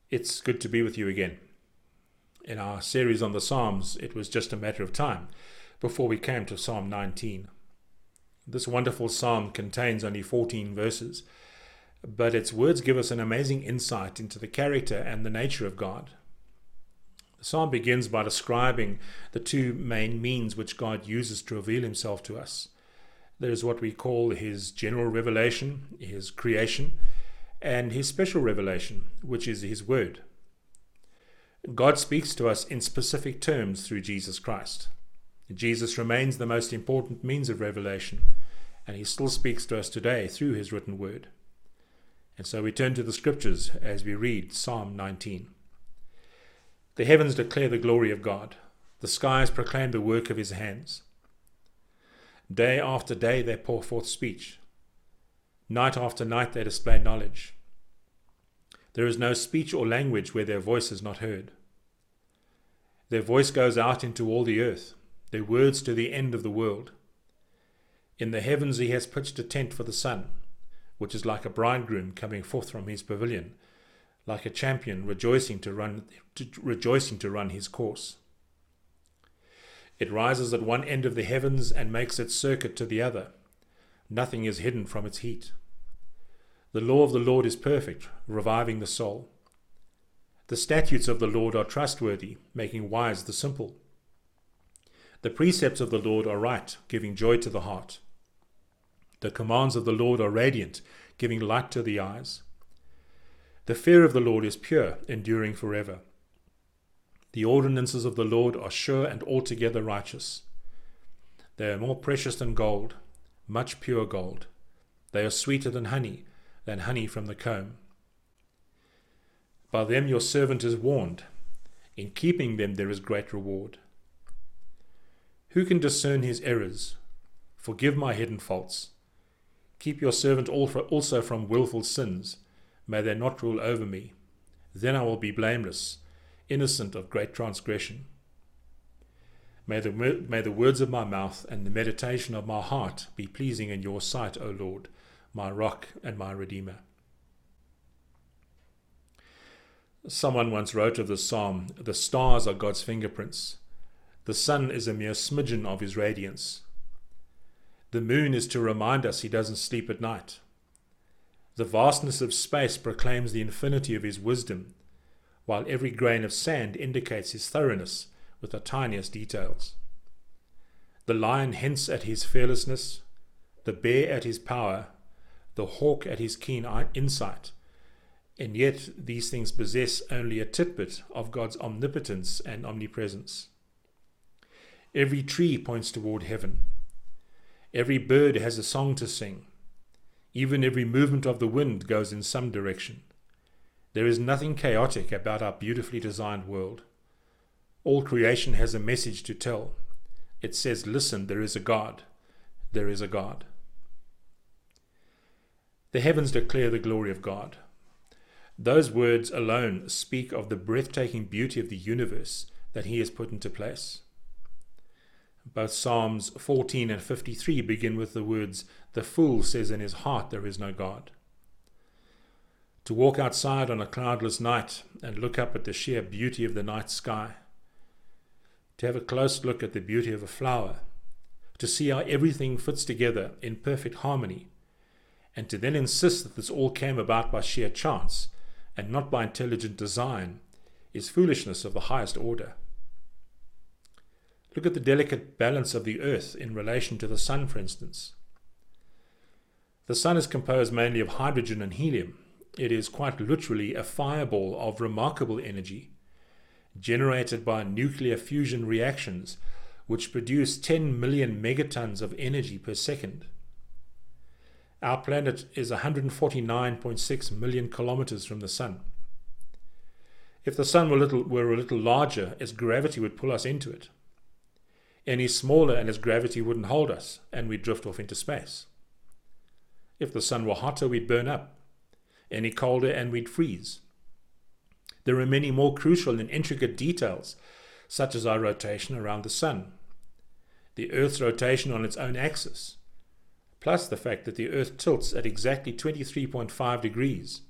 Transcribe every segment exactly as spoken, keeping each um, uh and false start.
It's good to be with you again. In our series on the Psalms, it was just a matter of time before we came to Psalm nineteen. This wonderful psalm contains only fourteen verses, but its words give us an amazing insight into the character and the nature of God. The psalm begins by describing the two main means which God uses to reveal himself to us. There is what we call his general revelation, his creation, and his special revelation, which is his word. God speaks to us in specific terms through Jesus Christ. Jesus remains the most important means of revelation, and he still speaks to us today through his written word. And so we turn to the scriptures as we read Psalm nineteen. The heavens declare the glory of God. The skies proclaim the work of his hands. Day after day they pour forth speech. Night after night they display knowledge. There is no speech or language where their voice is not heard. Their voice goes out into all the earth, their words to the end of the world. In the heavens he has pitched a tent for the sun, which is like a bridegroom coming forth from his pavilion, like a champion rejoicing to run, to, rejoicing to run his course. It rises at one end of the heavens and makes its circuit to the other. Nothing is hidden from its heat. The law of the Lord is perfect, reviving the soul. The statutes of the Lord are trustworthy, making wise the simple. The precepts of the Lord are right, giving joy to the heart. The commands of the Lord are radiant, giving light to the eyes. The fear of the Lord is pure, enduring forever. The ordinances of the Lord are sure and altogether righteous. They are more precious than gold, much pure gold. They are sweeter than honey, than honey from the comb. By them your servant is warned. In keeping them there is great reward. Who can discern his errors? Forgive my hidden faults. Keep your servant also from willful sins. May they not rule over me. Then I will be blameless, innocent of great transgression. May the, may the words of my mouth and the meditation of my heart be pleasing in your sight, O Lord, my rock and my redeemer. Someone once wrote of this psalm, the stars are God's fingerprints. The sun is a mere smidgen of his radiance. The moon is to remind us he doesn't sleep at night. The vastness of space proclaims the infinity of his wisdom, while every grain of sand indicates his thoroughness with the tiniest details. The lion hints at his fearlessness, the bear at his power, the hawk at his keen insight, and yet these things possess only a tidbit of God's omnipotence and omnipresence. Every tree points toward heaven. Every bird has a song to sing. Even every movement of the wind goes in some direction. There is nothing chaotic about our beautifully designed world. All creation has a message to tell. It says, listen, there is a God. There is a God. The heavens declare the glory of God. Those words alone speak of the breathtaking beauty of the universe that he has put into place. Both Psalms fourteen and fifty-three begin with the words, the fool says in his heart there is no God. To walk outside on a cloudless night and look up at the sheer beauty of the night sky, to have a close look at the beauty of a flower, to see how everything fits together in perfect harmony, and to then insist that this all came about by sheer chance and not by intelligent design, is foolishness of the highest order. Look at the delicate balance of the earth in relation to the sun, for instance. The sun is composed mainly of hydrogen and helium. It is quite literally a fireball of remarkable energy, generated by nuclear fusion reactions, which produce ten million megatons of energy per second. Our planet is one hundred forty-nine point six million kilometers from the sun. If the sun were, little, were a little larger, its gravity would pull us into it. Any smaller and its gravity wouldn't hold us, and we'd drift off into space. If the sun were hotter, we'd burn up. Any colder, and we'd freeze. There are many more crucial and intricate details, such as our rotation around the sun, the Earth's rotation on its own axis, plus the fact that the Earth tilts at exactly twenty-three point five degrees,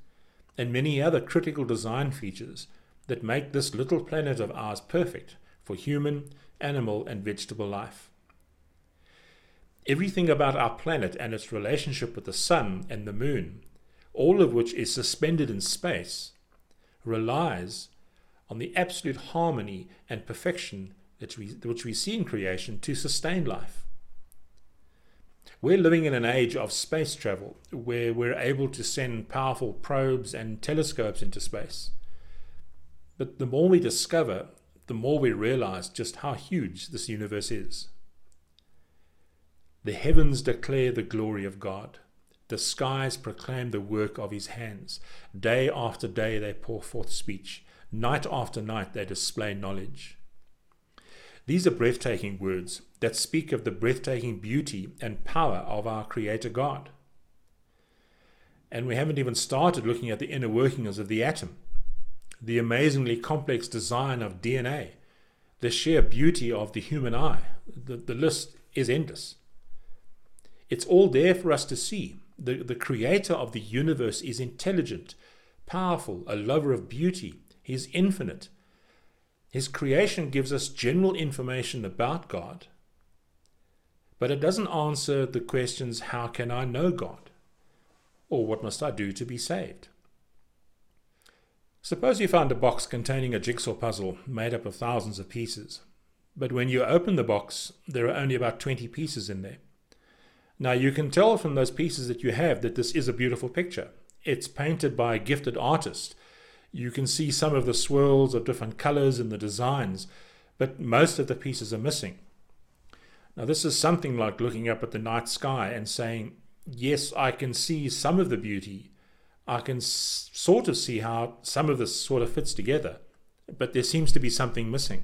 and many other critical design features that make this little planet of ours perfect for human, animal, and vegetable life. Everything about our planet and its relationship with the sun and the moon, all of which is suspended in space, relies on the absolute harmony and perfection that we, which we see in creation to sustain life. We're living in an age of space travel where we're able to send powerful probes and telescopes into space. But the more we discover, the more we realize just how huge this universe is. The heavens declare the glory of God. The skies proclaim the work of his hands. Day after day they pour forth speech. Night after night they display knowledge. These are breathtaking words that speak of the breathtaking beauty and power of our Creator God. And we haven't even started looking at the inner workings of the atom, the amazingly complex design of D N A, the sheer beauty of the human eye. The, the list is endless. It's all there for us to see. The, the Creator of the universe is intelligent, powerful, a lover of beauty. He's infinite. His creation gives us general information about God, but it doesn't answer the questions, how can I know God? Or what must I do to be saved? Suppose you found a box containing a jigsaw puzzle made up of thousands of pieces, but when you open the box, there are only about twenty pieces in there. Now you can tell from those pieces that you have that this is a beautiful picture. It's painted by a gifted artist. You can see some of the swirls of different colors in the designs, but most of the pieces are missing. Now this is something like looking up at the night sky and saying, yes, I can see some of the beauty. I can s- sort of see how some of this sort of fits together, but there seems to be something missing.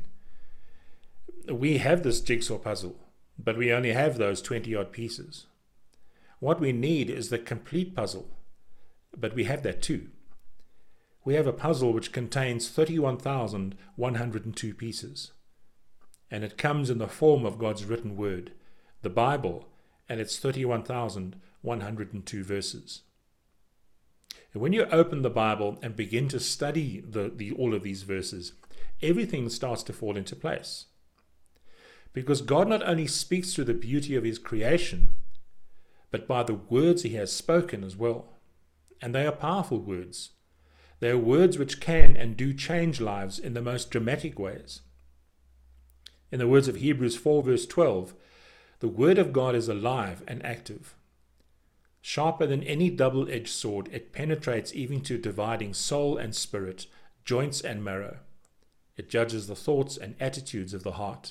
We have this jigsaw puzzle, but we only have those twenty odd pieces. What we need is the complete puzzle, but we have that too. We have a puzzle which contains thirty-one thousand one hundred two pieces, and it comes in the form of God's written word, the Bible, and its thirty-one thousand one hundred two verses. And when you open the Bible and begin to study the, the, all of these verses, everything starts to fall into place. Because God not only speaks through the beauty of his creation, but by the words he has spoken as well. And they are powerful words. They are words which can and do change lives in the most dramatic ways. In the words of Hebrews four verse twelve, the word of God is alive and active. Sharper than any double-edged sword, it penetrates even to dividing soul and spirit, joints and marrow. It judges the thoughts and attitudes of the heart.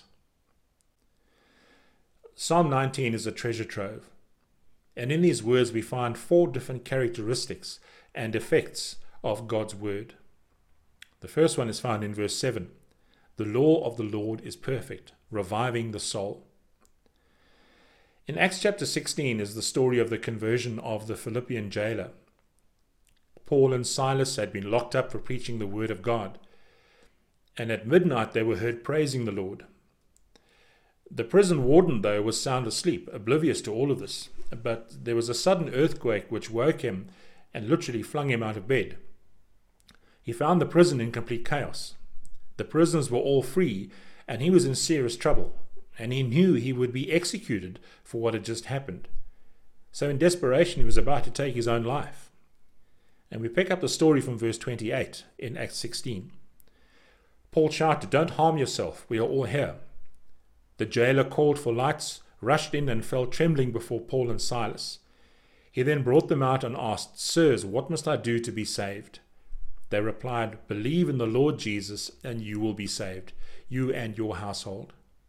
Psalm nineteen is a treasure trove, and in these words we find four different characteristics and effects of God's word. The first one is found in verse seven. The law of the Lord is perfect, reviving the soul. In Acts chapter sixteen is the story of the conversion of the Philippian jailer. Paul and Silas had been locked up for preaching the word of God, and at midnight they were heard praising the Lord. The prison warden, though, was sound asleep, oblivious to all of this, but there was a sudden earthquake which woke him and literally flung him out of bed. He found the prison in complete chaos. The prisoners were all free, and he was in serious trouble, and he knew he would be executed for what had just happened. So in desperation, he was about to take his own life. And we pick up the story from verse twenty-eight in Acts sixteen. Paul shouted, "Don't harm yourself, we are all here." The jailer called for lights, rushed in and fell trembling before Paul and Silas. He then brought them out and asked, "Sirs, what must I do to be saved?" They replied, "Believe in the Lord Jesus and you will be saved, you and your household."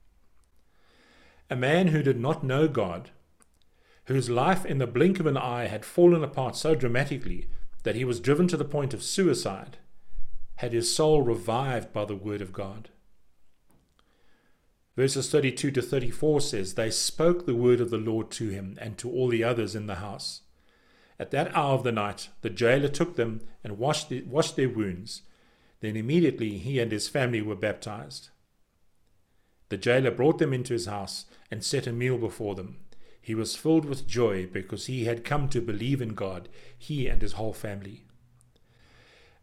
A man who did not know God, whose life in the blink of an eye had fallen apart so dramatically that he was driven to the point of suicide, had his soul revived by the word of God. Verses thirty-two to thirty-four says, "They spoke the word of the Lord to him and to all the others in the house. At that hour of the night, the jailer took them and washed, the, washed their wounds. Then immediately he and his family were baptized. The jailer brought them into his house and set a meal before them. He was filled with joy because he had come to believe in God, he and his whole family.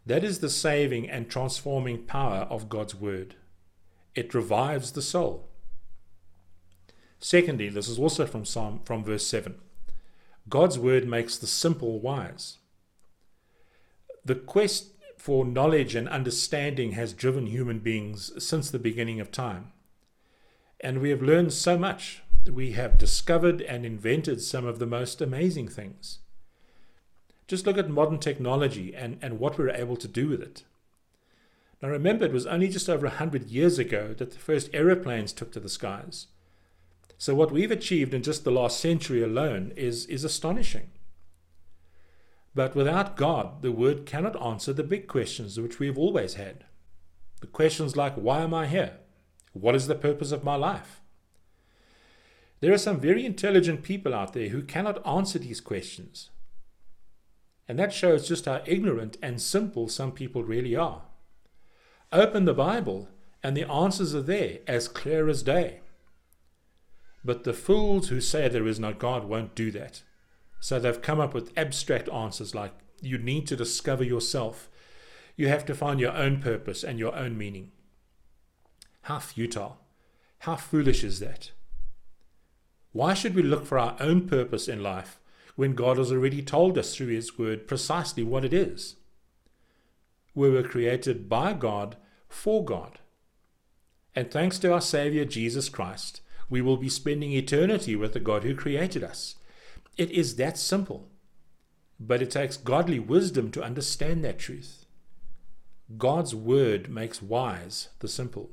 That is the saving and transforming power of God's word. It revives the soul. Secondly, this is also from Psalm from verse seven. God's word makes the simple wise. The quest for knowledge and understanding has driven human beings since the beginning of time. And we have learned so much. We have discovered and invented some of the most amazing things. Just look at modern technology and, and what we're able to do with it. Now remember, it was only just over one hundred years ago that the first aeroplanes took to the skies. So what we've achieved in just the last century alone is, is astonishing. But without God, the word cannot answer the big questions which we've always had. The questions like, why am I here? What is the purpose of my life? There are some very intelligent people out there who cannot answer these questions. And that shows just how ignorant and simple some people really are. Open the Bible and the answers are there, as clear as day. But the fools who say there is no God won't do that. So they've come up with abstract answers like, you need to discover yourself. You have to find your own purpose and your own meaning. How futile, how foolish is that? Why should we look for our own purpose in life when God has already told us through His word precisely what it is? We were created by God for God. And thanks to our Savior Jesus Christ, we will be spending eternity with the God who created us. It is that simple. But it takes godly wisdom to understand that truth. God's word makes wise the simple.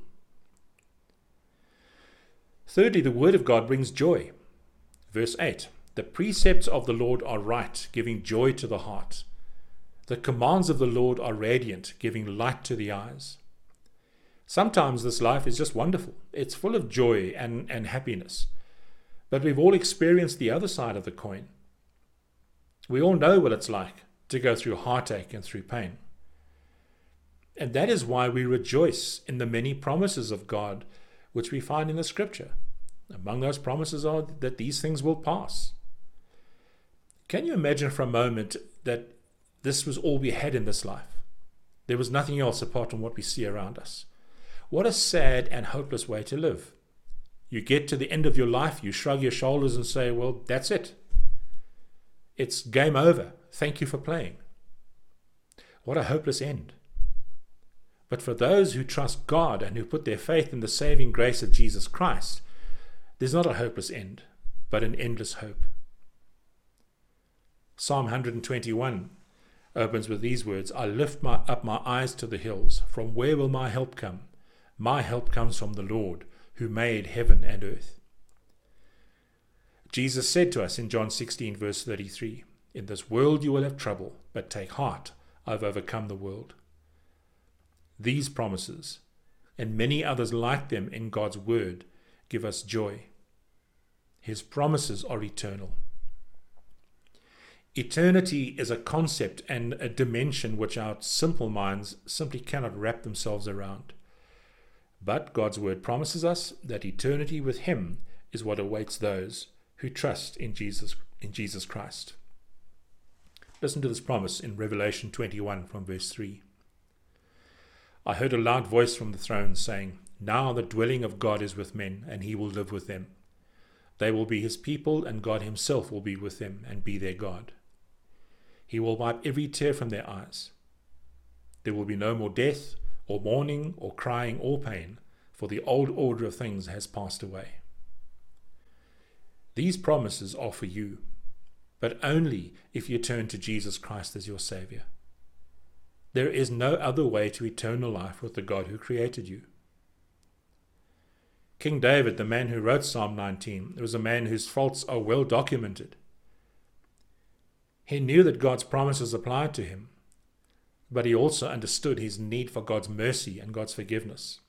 Thirdly, the word of God brings joy. Verse eight, the precepts of the Lord are right, giving joy to the heart. The commands of the Lord are radiant, giving light to the eyes. Sometimes this life is just wonderful. It's full of joy and, and happiness. But we've all experienced the other side of the coin. We all know what it's like to go through heartache and through pain. And that is why we rejoice in the many promises of God which we find in the Scripture. Among those promises are that these things will pass. Can you imagine for a moment that this was all we had in this life? There was nothing else apart from what we see around us. What a sad and hopeless way to live. You get to the end of your life, you shrug your shoulders and say, well, that's it. It's game over. Thank you for playing. What a hopeless end. But for those who trust God and who put their faith in the saving grace of Jesus Christ, there's not a hopeless end, but an endless hope. Psalm one twenty-one opens with these words, I lift my, up my eyes to the hills. From where will my help come? My help comes from the Lord, who made heaven and earth. Jesus said to us in John sixteen, verse thirty-three, in this world you will have trouble, but take heart, I've overcome the world. These promises, and many others like them in God's word, give us joy. His promises are eternal. Eternity is a concept and a dimension which our simple minds simply cannot wrap themselves around. But God's word promises us that eternity with Him is what awaits those who trust in Jesus, in Jesus Christ. Listen to this promise in Revelation twenty-one from verse three. I heard a loud voice from the throne saying, now the dwelling of God is with men, and He will live with them. They will be His people, and God Himself will be with them and be their God. He will wipe every tear from their eyes. There will be no more death, or mourning, or crying, or pain, for the old order of things has passed away. These promises are for you, but only if you turn to Jesus Christ as your Savior. There is no other way to eternal life with the God who created you. King David, the man who wrote Psalm nineteen, was a man whose faults are well documented. He knew that God's promises applied to him, but he also understood his need for God's mercy and God's forgiveness.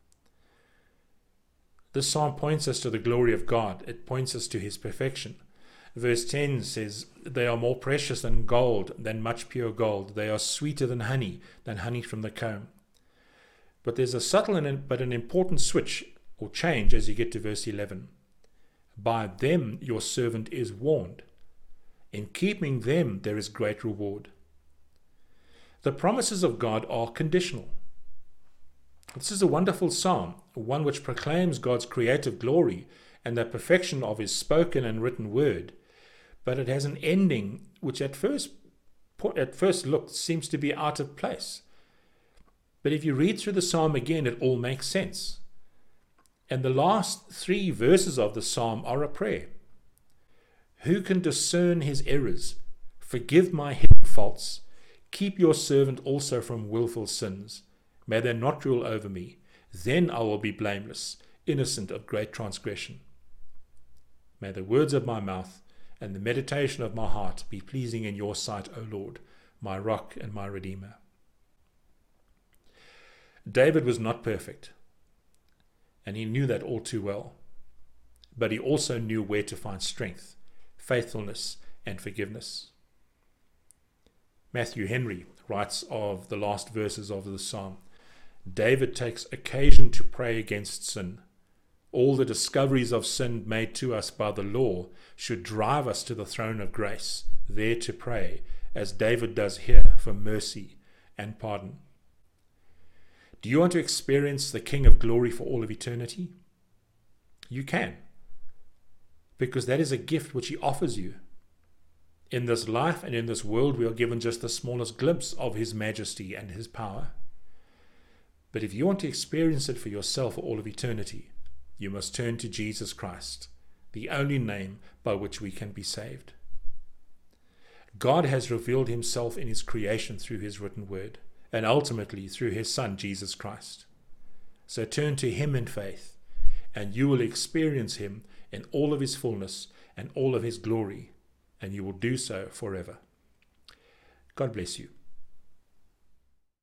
This psalm points us to the glory of God. It points us to His perfection. Verse ten says, they are more precious than gold, than much pure gold. They are sweeter than honey, than honey from the comb. But there's a subtle and but an important switch or change as you get to verse eleven. By them your servant is warned. In keeping them there is great reward. The promises of God are conditional. This is a wonderful psalm, one which proclaims God's creative glory and the perfection of his spoken and written word, but it has an ending which at first, at first look seems to be out of place. But if you read through the psalm again, it all makes sense. And the last three verses of the psalm are a prayer. Who can discern his errors? Forgive my hidden faults. Keep your servant also from willful sins. May they not rule over me. Then I will be blameless, innocent of great transgression. May the words of my mouth and the meditation of my heart be pleasing in your sight, O Lord, my rock and my redeemer. David was not perfect, and he knew that all too well. But he also knew where to find strength, faithfulness, and forgiveness. Matthew Henry writes of the last verses of the psalm, David takes occasion to pray against sin. All the discoveries of sin made to us by the law should drive us to the throne of grace, there to pray, as David does here, for mercy and pardon. Do you want to experience the King of Glory for all of eternity? You can, because that is a gift which he offers you. In this life and in this world, we are given just the smallest glimpse of his majesty and his power. But if you want to experience it for yourself for all of eternity, you must turn to Jesus Christ, the only name by which we can be saved. God has revealed himself in his creation through his written word, and ultimately through his Son, Jesus Christ. So turn to him in faith, and you will experience him in all of his fullness and all of his glory, and you will do so forever. God bless you.